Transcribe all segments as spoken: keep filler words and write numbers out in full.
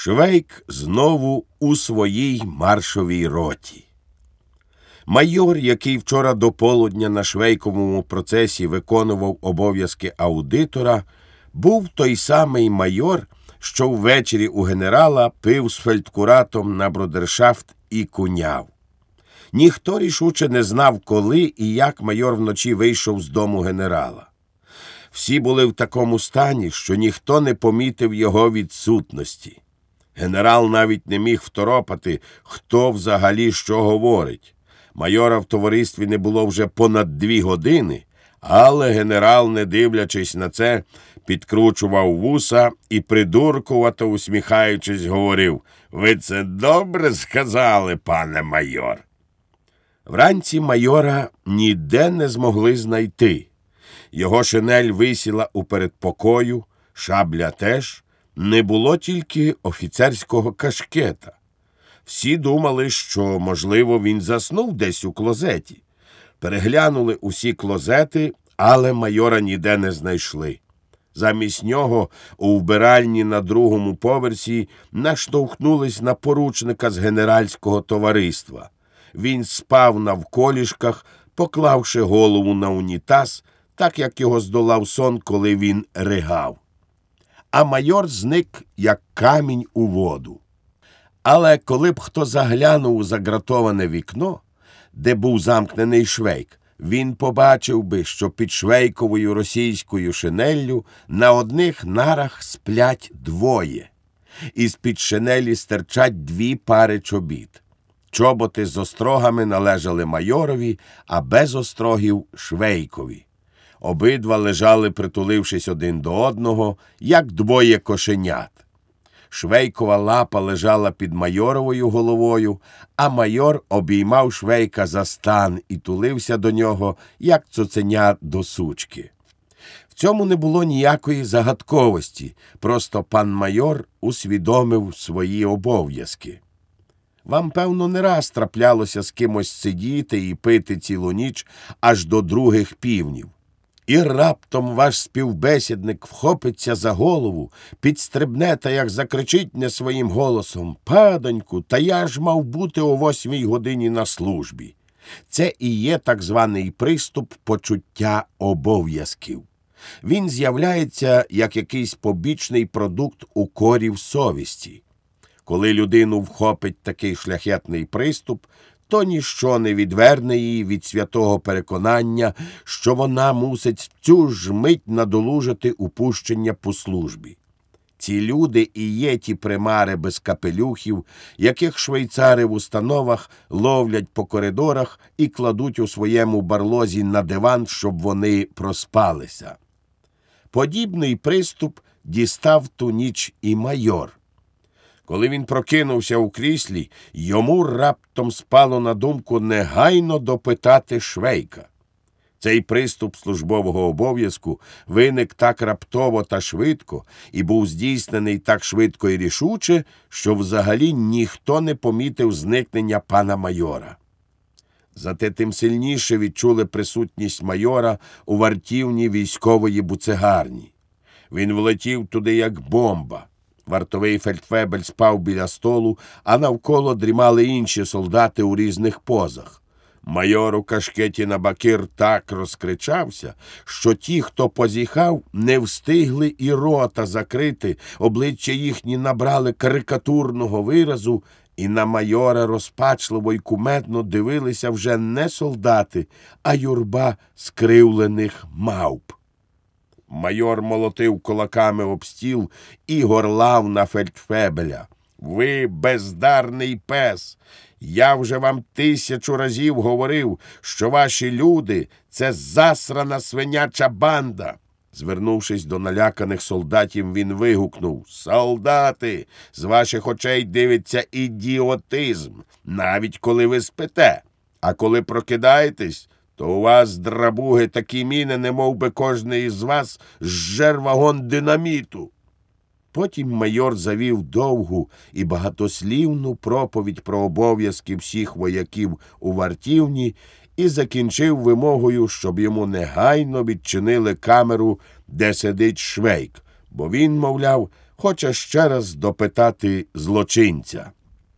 Швейк знову у своїй маршовій роті. Майор, який вчора до полудня на Швейковому процесі виконував обов'язки аудитора, був той самий майор, що ввечері у генерала пив з фельдкуратом на брудершафт і куняв. Ніхто рішуче не знав, коли і як майор вночі вийшов з дому генерала. Всі були в такому стані, що ніхто не помітив його відсутності. Генерал навіть не міг второпати, хто взагалі що говорить. Майора в товаристві не було вже понад дві години, але генерал, не дивлячись на це, підкручував вуса і, придуркувато усміхаючись, говорив: «Ви це добре сказали, пане майор». Вранці майора ніде не змогли знайти. Його шинель висіла у передпокою, шабля теж, не було тільки офіцерського кашкета. Всі думали, що, можливо, він заснув десь у клозеті. Переглянули усі клозети, але майора ніде не знайшли. Замість нього у вбиральні на другому поверсі наштовхнулись на поручника з генеральського товариства. Він спав навколішках, поклавши голову на унітаз, так як його здолав сон, коли він ригав. А майор зник, як камінь у воду. Але коли б хто заглянув у загратоване вікно, де був замкнений Швейк, він побачив би, що під Швейковою російською шинеллю на одних нарах сплять двоє. Із-під шинелі стирчать дві пари чобіт. Чоботи з острогами належали майорові, а без острогів – Швейкові. Обидва лежали, притулившись один до одного, як двоє кошенят. Швейкова лапа лежала під майоровою головою, а майор обіймав Швейка за стан і тулився до нього, як цуценя до сучки. В цьому не було ніякої загадковості, просто пан майор усвідомив свої обов'язки. Вам, певно, не раз траплялося з кимось сидіти і пити цілу ніч аж до других півнів. І раптом ваш співбесідник вхопиться за голову, підстрибне та як закричить не своїм голосом: «Падоньку, та я ж мав бути о восьмій годині на службі». Це і є так званий приступ почуття обов'язків. Він з'являється як якийсь побічний продукт укорів совісті. Коли людину вхопить такий шляхетний приступ, то ніщо не відверне її від святого переконання, що вона мусить цю ж мить надолужити упущення по службі. Ці люди і є ті примари без капелюхів, яких швейцари в установах ловлять по коридорах і кладуть у своєму барлозі на диван, щоб вони проспалися. Подібний приступ дістав ту ніч і майор. Коли він прокинувся у кріслі, йому раптом спало на думку негайно допитати Швейка. Цей приступ службового обов'язку виник так раптово та швидко і був здійснений так швидко і рішуче, що взагалі ніхто не помітив зникнення пана майора. Зате тим сильніше відчули присутність майора у вартівні військової буцегарні. Він влетів туди як бомба. Вартовий фельдфебель спав біля столу, а навколо дрімали інші солдати у різних позах. Майор у кашкеті на бакир так розкричався, що ті, хто позіхав, не встигли і рота закрити, обличчя їхні набрали карикатурного виразу, і на майора розпачливо й кумедно дивилися вже не солдати, а юрба скривлених мавп. Майор молотив кулаками об стіл і горлав на фельдфебеля: «Ви бездарний пес! Я вже вам тисячу разів говорив, що ваші люди – це засрана свиняча банда!» Звернувшись до наляканих солдатів, він вигукнув: «Солдати, з ваших очей дивиться ідіотизм, навіть коли ви спите, а коли прокидаєтесь, то у вас, драбуги, такі міни, немов би кожний із вас зжер вагон динаміту». Потім майор завів довгу і багатослівну проповідь про обов'язки всіх вояків у вартівні і закінчив вимогою, щоб йому негайно відчинили камеру, де сидить Швейк, бо він, мовляв, хоче ще раз допитати злочинця.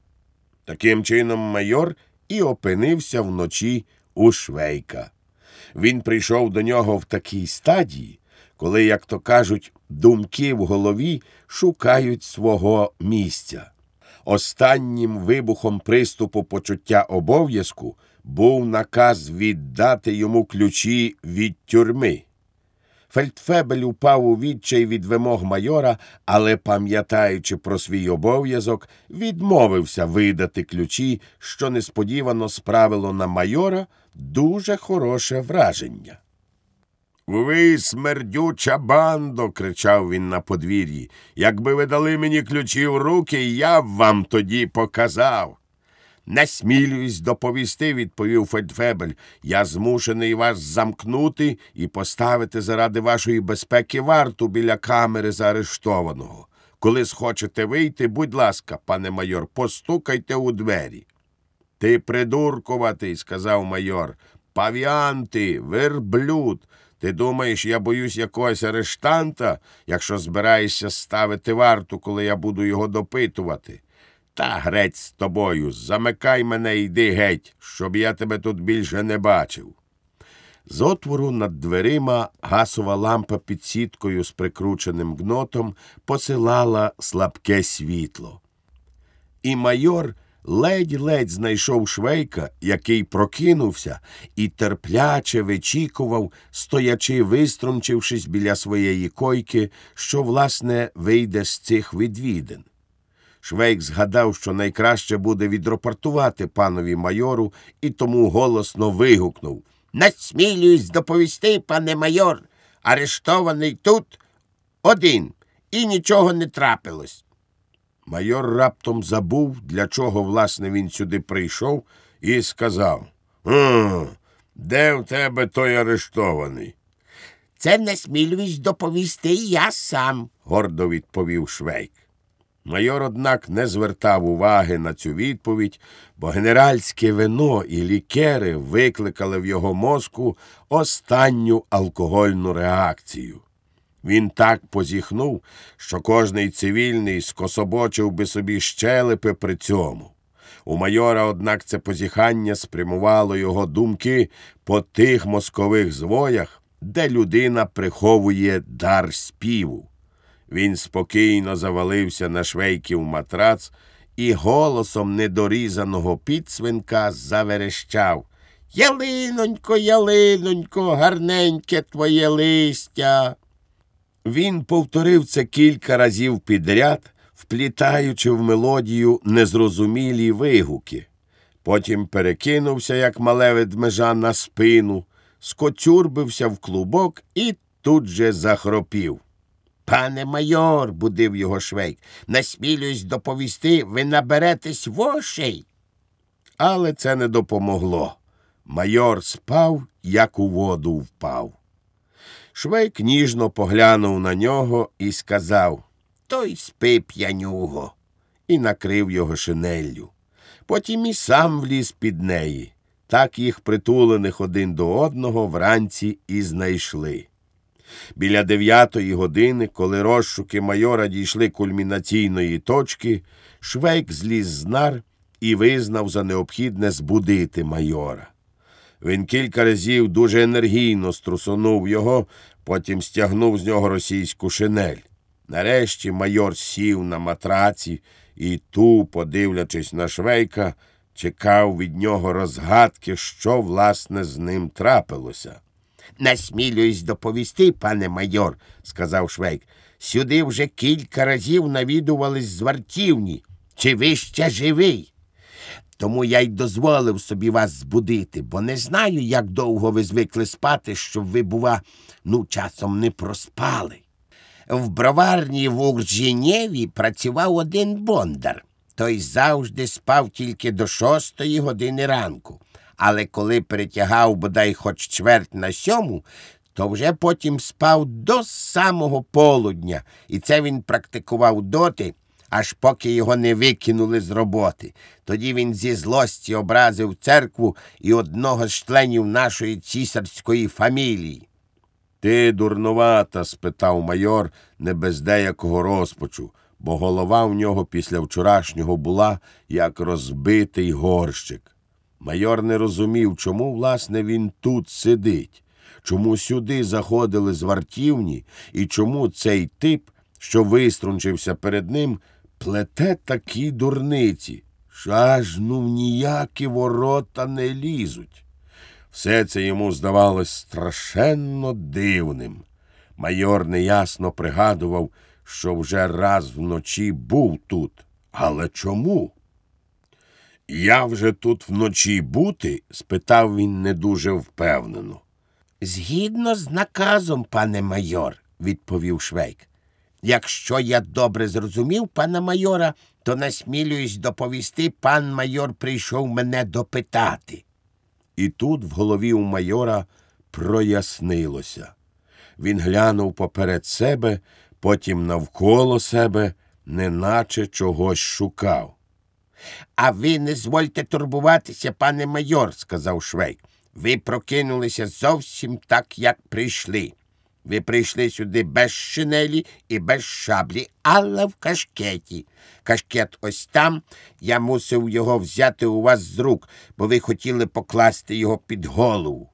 Таким чином майор і опинився вночі у Швейка. Він прийшов до нього в такій стадії, коли, як то кажуть, думки в голові шукають свого місця. Останнім вибухом приступу почуття обов'язку був наказ віддати йому ключі від тюрми. Фельдфебель упав у відчай від вимог майора, але, пам'ятаючи про свій обов'язок, відмовився видати ключі, що несподівано справило на майора дуже хороше враження. «Ви, смердюча бандо!» – кричав він на подвір'ї. «Якби ви дали мені ключі в руки, я б вам тоді показав!» «Насмілююсь доповісти», – відповів Фельдфебель. «Я змушений вас замкнути і поставити заради вашої безпеки варту біля камери заарештованого. Коли схочете вийти, будь ласка, пане майор, постукайте у двері». «Ти придуркуватий», – сказав майор. «Павіан ти, верблюд. Ти думаєш, я боюсь якогось арештанта, якщо збираєшся ставити варту, коли я буду його допитувати? Та грець з тобою, замикай мене і йди геть, щоб я тебе тут більше не бачив». З отвору над дверима гасова лампа під сіткою з прикрученим гнотом посилала слабке світло. І майор ледь-ледь знайшов Швейка, який прокинувся і терпляче вичікував, стоячи, виструнчившись біля своєї койки, що, власне, вийде з цих відвідин. Швейк згадав, що найкраще буде відрапортувати панові майору, і тому голосно вигукнув: «Насмілююсь доповісти, пане майор, арештований тут один, і нічого не трапилось». Майор раптом забув, для чого, власне, він сюди прийшов, і сказав: «Хм, де в тебе той арештований?» «Це насмілююсь доповісти я сам», – гордо відповів Швейк. Майор, однак, не звертав уваги на цю відповідь, бо генеральське вино і лікери викликали в його мозку останню алкогольну реакцію. Він так позіхнув, що кожний цивільний скособочив би собі щелепи при цьому. У майора, однак, це позіхання спрямувало його думки по тих мозкових звоях, де людина приховує дар співу. Він спокійно завалився на Швейків матрац і голосом недорізаного підсвинка заверещав: «Ялинонько, ялинонько, гарненьке твоє листя!» Він повторив це кілька разів підряд, вплітаючи в мелодію незрозумілі вигуки. Потім перекинувся, як мале ведмежа, на спину, скоцюрбився в клубок і тут же захропів. «Пане майор», – будив його Швейк, – «насмілююсь доповісти, ви наберетесь вошей». Але це не допомогло. Майор спав, як у воду впав. Швейк ніжно поглянув на нього і сказав: «То й спи, п'янюго», і накрив його шинеллю. Потім і сам вліз під неї. Так їх, притулених один до одного, вранці і знайшли. Біля дев'ятої години, коли розшуки майора дійшли кульмінаційної точки, Швейк зліз з нар і визнав за необхідне збудити майора. Він кілька разів дуже енергійно струсонув його, потім стягнув з нього російську шинель. Нарешті майор сів на матраці і, тупо дивлячись на Швейка, чекав від нього розгадки, що, власне, з ним трапилося. «Насмілююсь доповісти, пане майор», – сказав Швейк. «Сюди вже кілька разів навідувались з вартівні. Чи ви ще живий? Тому я й дозволив собі вас збудити, бо не знаю, як довго ви звикли спати, щоб ви, бува, ну, часом не проспали. В броварні в Урженєві працював один бондар. Той завжди спав тільки до шостої години ранку. Але коли перетягав бодай хоч чверть на сьому, то вже потім спав до самого полудня. І це він практикував доти, аж поки його не викинули з роботи. Тоді він зі злості образив церкву і одного з членів нашої цісарської фамілії». Ти дурнувата? Спитав майор не без деякого розпачу, бо голова в нього після вчорашнього була, як розбитий горщик. Майор не розумів, чому, власне, він тут сидить, чому сюди заходили з вартівні і чому цей тип, що виструнчився перед ним, плете такі дурниці, що аж ну в ніякі ворота не лізуть. Все це йому здавалось страшенно дивним. Майор неясно пригадував, що вже раз вночі був тут. Але чому? «Я вже тут вночі бути?» – спитав він не дуже впевнено. «Згідно з наказом, пане майор», – відповів Швейк. «Якщо я добре зрозумів пана майора, то насмілююсь доповісти, пан майор прийшов мене допитати». І тут в голові у майора прояснилося. Він глянув поперед себе, потім навколо себе, неначе чогось шукав. «А ви не звольте турбуватися, пане майор», – сказав Швейк. «Ви прокинулися зовсім так, як прийшли. Ви прийшли сюди без шинелі і без шаблі, але в кашкеті. Кашкет ось там, я мусив його взяти у вас з рук, бо ви хотіли покласти його під голову.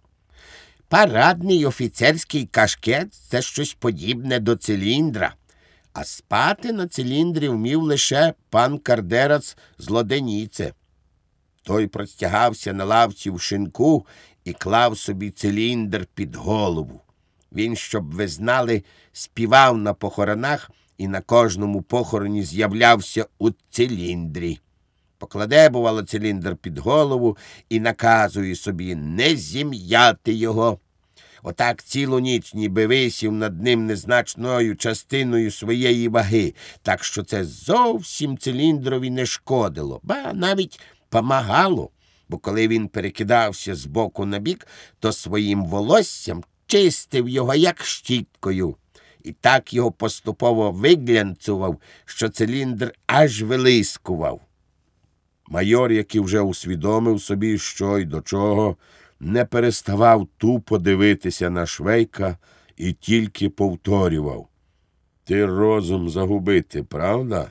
Парадний офіцерський кашкет – це щось подібне до циліндра. А спати на циліндрі вмів лише пан Кардерац з Лоденіце. Той простягався на лавці в шинку і клав собі циліндр під голову. Він, щоб ви знали, співав на похоронах і на кожному похороні з'являвся у циліндрі. Покладе, бувало, циліндр під голову і наказує собі не зім'яти його. Отак цілу ніч ніби висів над ним незначною частиною своєї ваги, так що це зовсім циліндрові не шкодило, ба навіть помагало, бо коли він перекидався з боку на бік, то своїм волоссям чистив його як щіткою. І так його поступово виглянцував, що циліндр аж вилискував. Майор, який вже усвідомив собі, що й до чого, не переставав тупо дивитися на Швейка і тільки повторював. «Ти розум загубити, правда?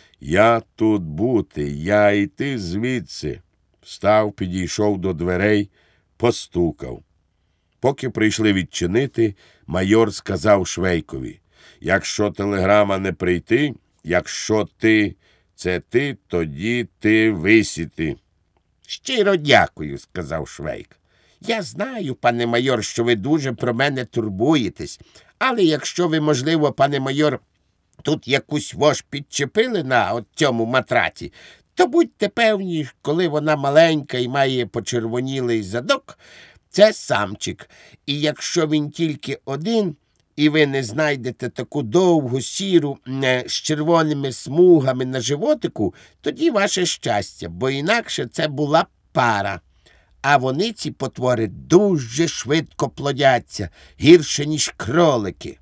Я тут бути, я йти звідси». Встав, підійшов до дверей, постукав. Поки прийшли відчинити, майор сказав Швейкові: «Якщо телеграма не прийти, якщо ти, це ти, тоді ти висіти». «Щиро дякую», – сказав Швейк. «Я знаю, пане майор, що ви дуже про мене турбуєтесь, але якщо ви, можливо, пане майор, тут якусь вож підчепили на от цьому матраці, то будьте певні, коли вона маленька і має почервонілий задок, це самчик. І якщо він тільки один, і ви не знайдете таку довгу сіру не, з червоними смугами на животику, тоді ваше щастя, бо інакше це була б пара. А вони, ці потвори, дуже швидко плодяться, гірше, ніж кролики».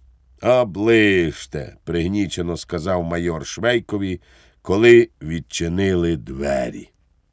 «Оближте», – пригнічено сказав майор Швейкові, коли відчинили двері.